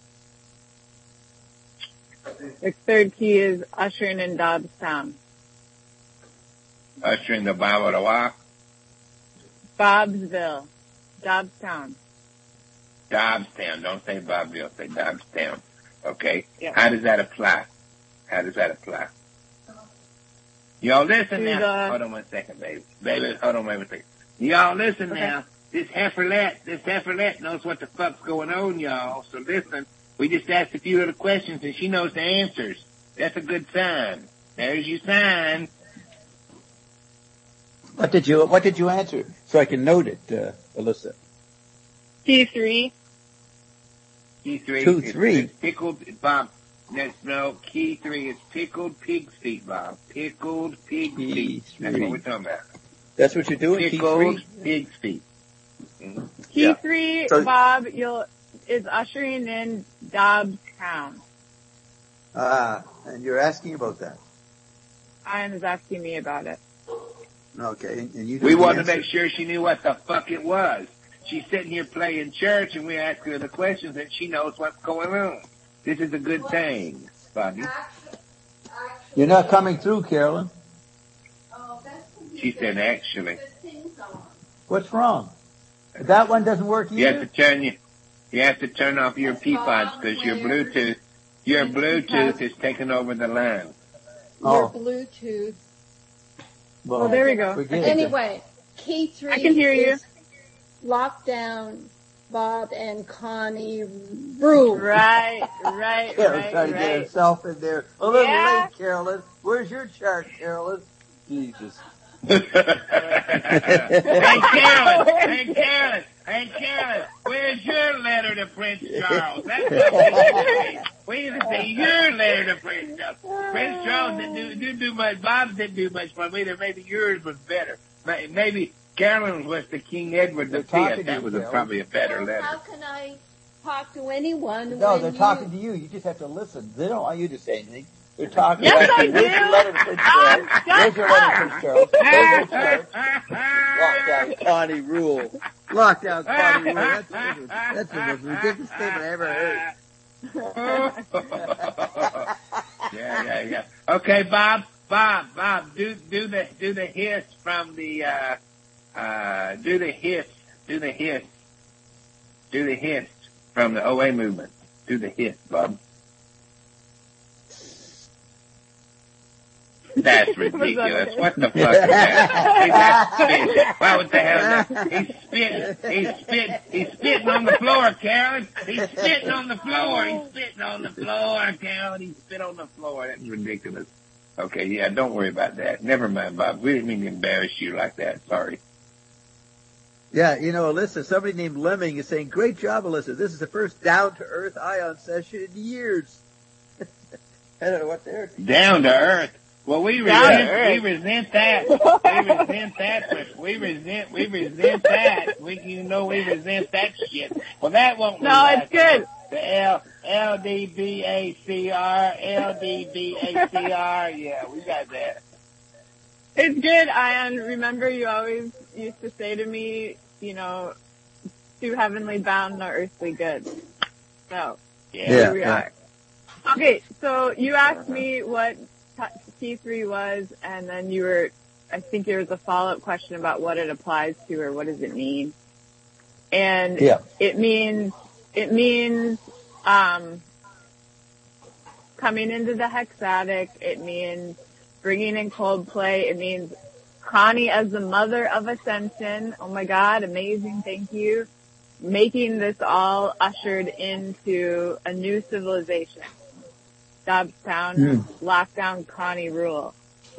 The third key is ushering in Dobbstown. Ushering the Bible to what? Bobsville. Dobbstown. Dobbstown. Don't say Bobville. Say Dobbstown. Okay? Yeah. How does that apply? How does that apply? Y'all listen To now. the- Hold on one second, baby. Baby, hold on one second. Y'all listen Okay. now. This heiferlet, this heiferlet knows what the fuck's going on, y'all. So listen. We just asked a few little questions and she knows the answers. That's a good sign. There's your sign. What did you What did you answer? So I can note it, uh, Alyssa. Key three. Key three. Two, is- three. is pickled, Bob. No, no, key three is pickled pig's feet, Bob. Pickled pig's Key feet. That's three. what we're talking about. That's what you're doing. Key Pickled three. pig's feet. Mhm. Key Yeah. three, So- Bob, you'll is ushering in Dobbstown. Ah, and you're asking about that. Ian is asking me about it. Okay, and you. know We the wanted to answer. make sure she knew what the fuck it was. She's sitting here playing church and we ask her the questions and she knows what's going on. This is a good thing, Bobby. You're not coming through, Carolyn. She said actually. What's wrong? That one doesn't work either? You have to turn you, you have to turn off your Peapods because your Bluetooth, your Bluetooth is taking over the line. Your Oh. Bluetooth. Well, Oh, there we go. forget it. Anyway, Key three I can hear you. is Lockdown Bob and Connie Rule. Right, right, Carol's right, trying to get right. herself in there. A little Yeah. late, Carolyn. Where's your chart, Carolyn? Jesus. Hey Carolyn, hey Carolyn, hey Carolyn, where's your letter to Prince Charles? That's what we need to say. We need to say your letter to Prince Charles. Prince Charles didn't do, didn't do much, Bob didn't do much for me, maybe yours was better. Maybe Carolyn was the King Edward the They're talking Fifth. to That you, was a, Carolyn. probably a better Well, letter. how can I talk to anyone No, when they're you... talking to you. You just have to listen. They don't want you to say anything. They're talking. Yes, I Where's your do. letter to Prince Charles? Shut Where's your letter to up. Prince Charles? Where's your chart? Lockdown Connie Rule. Lockdown Connie Rule. That's, that's the most ridiculous statement I ever heard. yeah, yeah, yeah. Okay, Bob, Bob, Bob, do do the do the hiss from the uh uh do the hiss, do the hiss, do the hiss from the O A movement. Do the hiss, Bob. That's ridiculous. What the fuck is that? He's that spit. What the hell is that? He's spitting. He's spitting. He's spitting on the floor, Carolyn. He's spitting on the floor. He's spitting on the floor, Carolyn. He spit on the floor. That's ridiculous. Okay, yeah, don't worry about that. Never mind, Bob. We didn't mean to embarrass you like that. Sorry. Yeah, you know, Alyssa, somebody named Lemming is saying, great job, Alyssa. This is the first down-to-earth Ion session in years. I don't know what they're... Down to earth. Well, we Down to resent, earth. we resent that. We resent that. But we resent, we resent that. We, you know, we resent that shit. Well, that won't. No, it's good. The L, L D B A C R, L D B A C R. Yeah, we got that. It's good, Ion. Remember, you always used to say to me, you know, too heavenly bound, no earthly good. So, Yeah. here we yeah. are. Okay, so you asked me what T three was, and then you were, I think there was a follow-up question about what it applies to or what does it mean. And Yeah. it means, it means, um, coming into the hexatic. It means bringing in Coldplay. It means Connie as the mother of ascension. Oh my God, amazing. Thank you. Making this all ushered into a new civilization. Dobbstown, Mm. lockdown, Connie rule.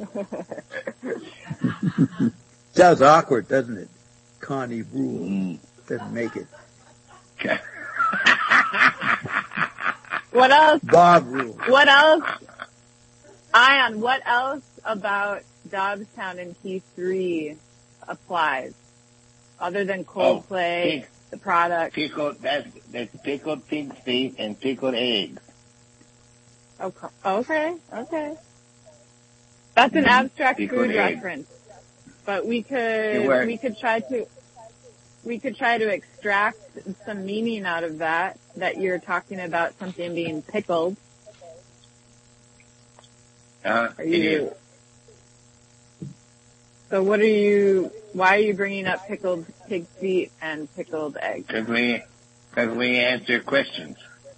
Sounds awkward, doesn't it? Connie Rule. Mm. Doesn't make it. Okay. What else? Bob Rule. What else? Ion, what else about Dobbstown and T three applies? Other than Coldplay, Oh, pig. the product. Pickled, that's, that's pickled pig's feet and pickled eggs. Okay, okay, okay. That's an Mhm. abstract Pickled food egg. reference, but we It could works. we could try to we could try to extract some meaning out of that. That you're talking about something being pickled. Uh, Are it is. you? So what are you? Why are you bringing up pickled pig feet and pickled eggs? Cause we, cause we answer questions.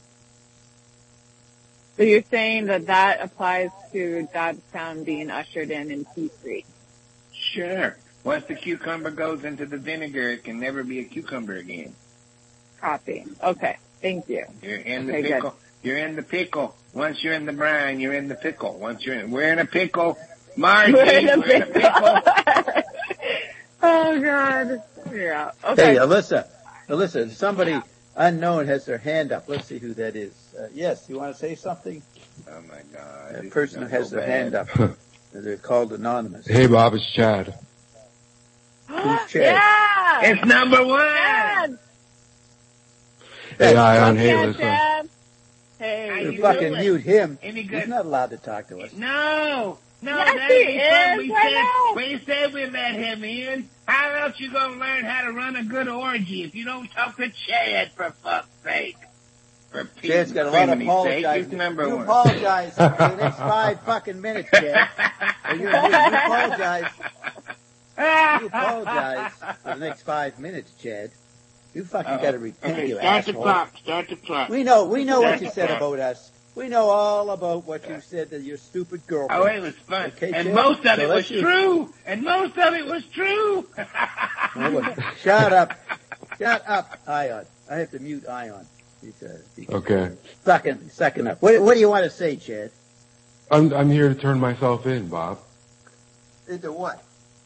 So you're saying that that applies to Dobbstown being ushered in in T three. Sure. Once the cucumber goes into the vinegar, it can never be a cucumber again. Copy. Okay. Thank you. You're in the Okay, good. pickle. You're in the pickle. Once you're in the brine, you're in the pickle. Once you're in, we're in a pickle. Margie, We're in a we're in a pickle. pickle. Oh God. Yeah. Okay. Hey, Alyssa. Alyssa, somebody unknown has their hand up. Let's see who that is. Uh, yes, you want to say something? Oh my God. A this person is who has so their bad. hand up. They're called anonymous. Hey, Bob, it's Chad. Who's Chad? Yeah. It's number one. Chad. Hey, Ion. Okay, Hey, listen. Chad. Hey. You you fucking doing? mute him. Any He's good? not allowed to talk to us. No. No, Yes, that he ain't fun. is. We Why said, not? we said we let him in. How else you gonna learn how to run a good orgy if you don't talk to Chad, for fuck's sake? For Pete's Chad's got a lot of sake, apologize. he's number You one. apologize for the next five fucking minutes, Chad. Or you, you, you apologize. You apologize for the next five minutes, Chad. You fucking Uh-oh. got to repent, Okay, you start asshole. the clock. Start the clock. We know, we know Start what you the said clock. about us. We know all about what you said to your stupid girlfriend. Oh, it was fun. Okay, and Chad? most of So it was let's just- true. And most of it was true. Oh, look, shut up. Shut up, Ion. I have to mute Ion. He's, uh, he's Okay. sucking, sucking up. What, what do you want to say, Chad? I'm I'm here to turn myself in, Bob. Into what?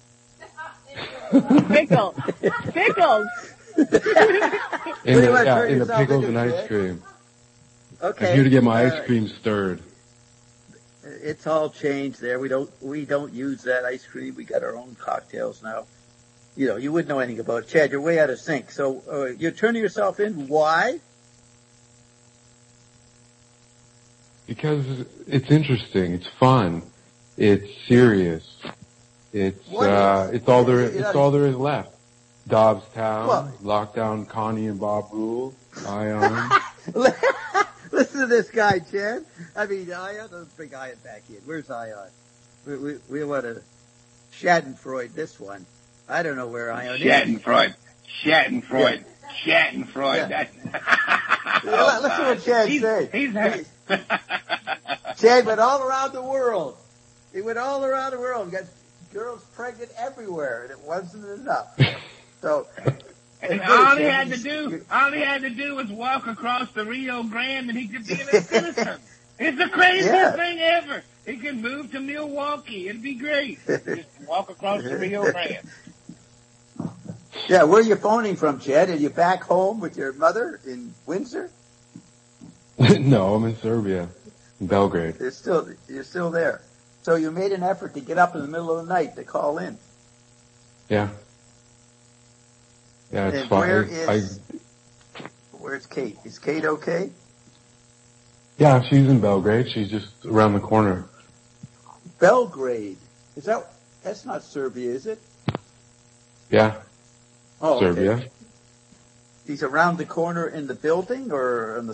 Pickles. Pickles. In What do you the, want to yeah, turn in the yourself pickles into, and ice Chad? cream. Okay. I'm here to get my uh, ice cream stirred. It's all changed there. We don't we don't use that ice cream. We got our own cocktails now. You know, you wouldn't know anything about it. Chad, you're way out of sync. So uh, you're turning yourself in. Why? Because it's interesting, it's fun, it's serious, it's What uh, is- it's all there you know, it's all there is left. Dobbstown, Well- lockdown, Connie and Bob Rule, Ion. Listen to this guy, Chad. I mean, Ion, let's bring Ion back in. Where's Ion? We, we, we want to Schadenfreude this one. I don't know where Ion is. Schadenfreude. Schadenfreude. Schadenfreude. Yeah. That's- Yeah, listen to what Chad he's, said. He's Chad went all around the world. He went all around the world. Got girls pregnant everywhere, and it wasn't enough. So, And hey, all he Chad, had to you- do, all he had to do was walk across the Rio Grande and he could be a citizen. It's the craziest Yeah. thing ever. He could move to Milwaukee. It'd be great. Just walk across the Rio Grande. Yeah, where are you phoning from, Chad? Are you back home with your mother in Windsor? No, I'm in Serbia, in Belgrade. You're still, you're still there. So you made an effort to get up in the middle of the night to call in. Yeah. Yeah, it's And fine. where I, is, where's Kate? Is Kate okay? yeah, she's in Belgrade. She's just around the corner. Belgrade. Is that, that's not Serbia, is it? Yeah, Oh, okay. Serbia. He's around the corner in the building or on the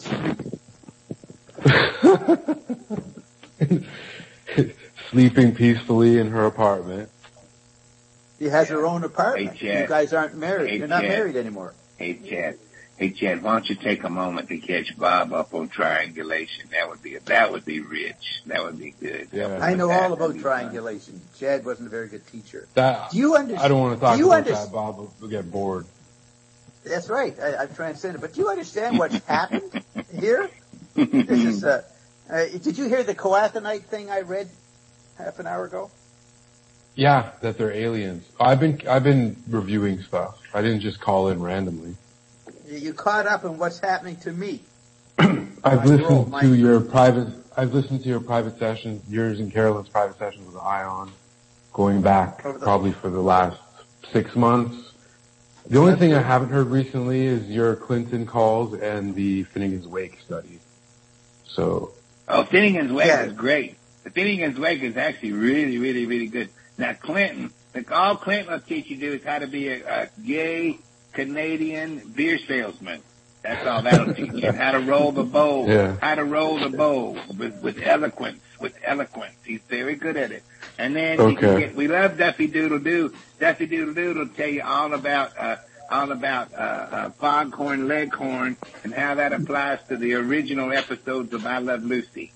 street? Sleeping peacefully in her apartment. She has her own apartment. Hey, Chad. You guys aren't married. Hey, You're not Chad. married anymore. Hey, Chad. Hey, Chad, why don't you take a moment to catch Bob up on triangulation? That would be, that would be rich. That would be good. Yeah. I know That all would about be fun. triangulation. Chad wasn't a very good teacher. That Do you understand? I don't want to talk do you about understand? that, Bob. We'll get bored. That's right. I, I'm trying to say it. But do you understand what's happened here? This is, uh, uh, did you hear the Coathanite thing I read half an hour ago? Yeah, that they're aliens. I've been I've been reviewing stuff. I didn't just call in randomly. You caught up on what's happening to me. I've My listened role, my- to your private. I've listened to your private sessions, yours and Carolyn's private sessions with Ion, going back Over the- probably for the last six months. The only thing I haven't heard recently is your Clinton calls and the Finnegan's Wake study. So Oh, Finnegan's Wake Yeah. is great. The Finnegan's Wake is actually really, really, really good. Now, Clinton, like all Clinton will teach you to do is how to be a, a gay Canadian beer salesman. That's all that'll teach you. And how to roll the bowl. Yeah. How to roll the bowl with, with eloquence. With eloquence. He's very good at it. And then you can Okay. get, we love Duffy Doodle Doo. Duffy Doodle Doo will tell you all about, uh, all about, uh, uh, Foghorn Leghorn and how that applies to the original episodes of I Love Lucy.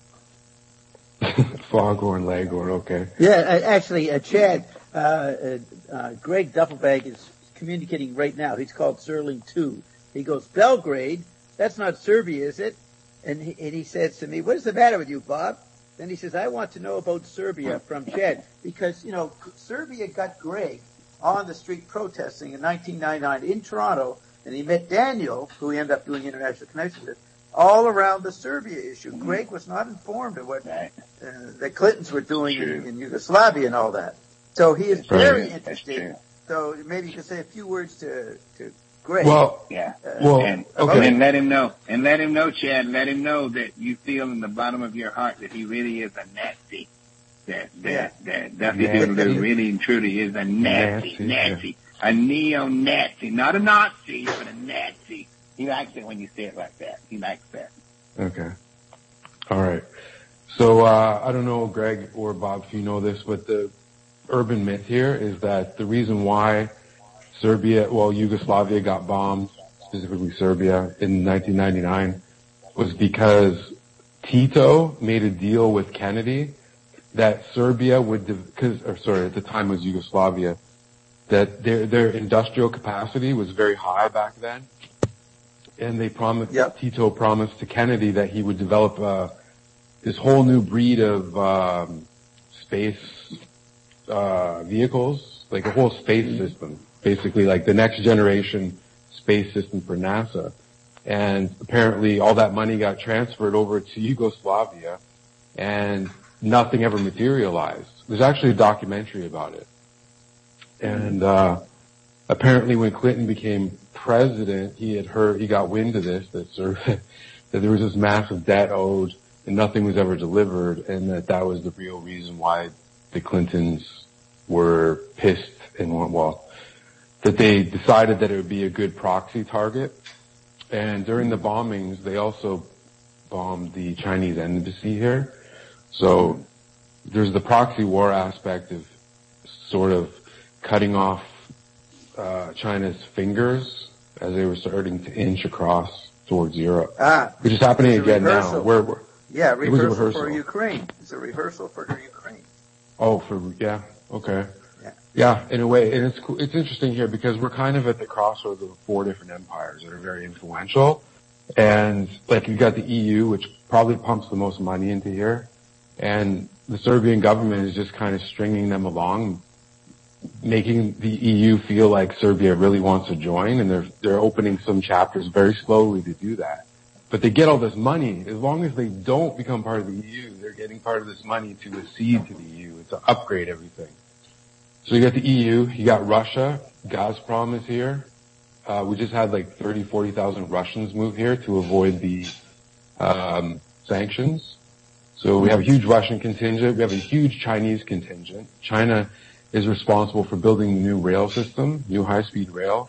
Foghorn Leghorn, okay. Yeah, uh, actually, uh, Chad, uh, uh, uh, Greg Duffelbag is communicating right now. He's called Serling two. He goes, Belgrade, that's not Serbia, is it? And he, and he says to me, what is the matter with you, Bob? Then he says, I want to know about Serbia from Chad. Because, you know, Serbia got Greg on the street protesting in nineteen ninety-nine in Toronto, and he met Daniel, who he ended up doing international connections with, all around the Serbia issue. Greg was not informed of what uh, the Clintons were doing in, in Yugoslavia and all that. So he is That's very true. That's interested. true. So maybe you could say a few words to, to Greg. Well, Yeah. well, and, okay. and let him know, and let him know, Chad, let him know that you feel in the bottom of your heart that he really is a Nazi. That, that, that Duffy Nazi. Doodle Doo really and truly is a Nazi, Nazi, Nazi, a neo-Nazi, not a Nazi, but a Nazi. He likes it when you say it like that. He likes that. Okay. All right. So uh, I don't know, Greg or Bob, if you know this, but the urban myth here is that the reason why Serbia, well, Yugoslavia got bombed, specifically Serbia, in nineteen ninety-nine was because Tito made a deal with Kennedy that Serbia would, because, or sorry, at the time it was Yugoslavia, that their their industrial capacity was very high back then, and they promised, yep. Tito promised to Kennedy that he would develop uh, this whole new breed of um, space uh, vehicles, like a whole space mm-hmm. system, basically like the next generation space system for NASA. And apparently all that money got transferred over to Yugoslavia, and nothing ever materialized. There's actually a documentary about it. And uh apparently when Clinton became president, he had heard, he got wind of this, that sort of, that there was this massive debt owed and nothing was ever delivered, and that that was the real reason why the Clintons were pissed and went, well, that they decided that it would be a good proxy target. And during the bombings, they also bombed the Chinese embassy here. So there's the proxy war aspect of sort of cutting off uh China's fingers as they were starting to inch across towards Europe, ah, which is happening again rehearsal. now. Where, where yeah, rehearsal, rehearsal for Ukraine. It's a rehearsal for Ukraine. Oh, for yeah, okay, yeah, yeah. In a way, and it's it's interesting here because we're kind of at the crossroads of four different empires that are very influential, and like you've got the E U, which probably pumps the most money into here, and the Serbian government is just kind of stringing them along, making the E U feel like Serbia really wants to join, and they're they're opening some chapters very slowly to do that. But they get all this money. As long as they don't become part of the E U, they're getting part of this money to accede to the E U, to upgrade everything. So you got the E U, you got Russia, Gazprom is here. Uh, we just had like thirty, forty thousand Russians move here to avoid the um, sanctions. So we have a huge Russian contingent. We have a huge Chinese contingent. China is responsible for building the new rail system, new high-speed rail.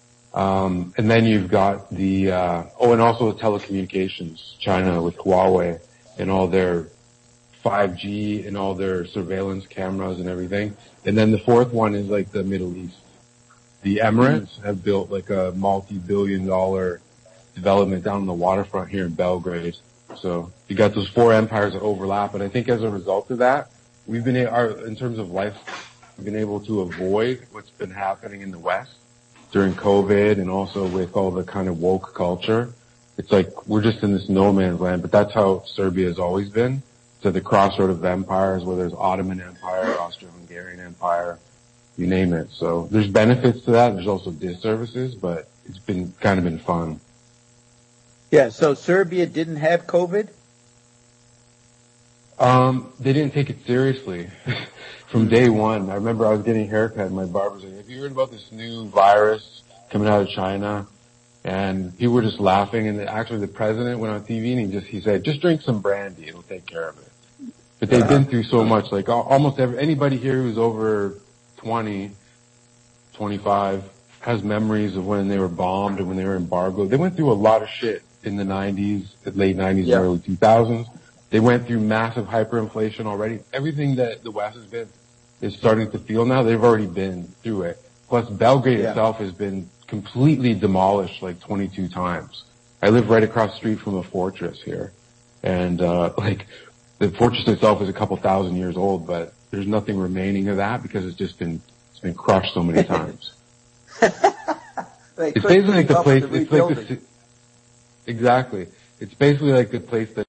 Um, and then you've got the, uh, oh, and also the telecommunications, China with Huawei and all their five G and all their surveillance cameras and everything. And then the fourth one is like the Middle East. The Emirates have built like a multi-billion dollar development down on the waterfront here in Belgrade. So you got those four empires that overlap. And I think as a result of that, we've been, our, in terms of life, we've been able to avoid what's been happening in the West during COVID and also with all the kind of woke culture. It's like we're just in this no man's land, but that's how Serbia has always been. It's at the crossroad of empires where there's Ottoman Empire, Austro-Hungarian Empire, you name it. So there's benefits to that. There's also disservices, but it's been kind of been fun. Yeah, so Serbia didn't have COVID? Um, they didn't take it seriously. From day one, I remember I was getting a haircut and my barber's like, have you heard about this new virus coming out of China? And people were just laughing, and actually the president went on T V and he just, he said, just drink some brandy, it'll take care of it. But they've been through so much, like almost every, anybody here who's over twenty, twenty-five has memories of when they were bombed and when they were embargoed. They went through a lot of shit in the nineties, the late nineties, yeah. and early two thousands. They went through massive hyperinflation already. Everything that the West has been is starting to feel now. They've already been through it. Plus, Belgrade yeah. itself has been completely demolished like twenty-two times. I live right across the street from a fortress here. And, uh, like, the fortress itself is a couple thousand years old, but there's nothing remaining of that because it's just been, it's been crushed so many times. It's basically like the place, it's like the, exactly. It's basically like the place that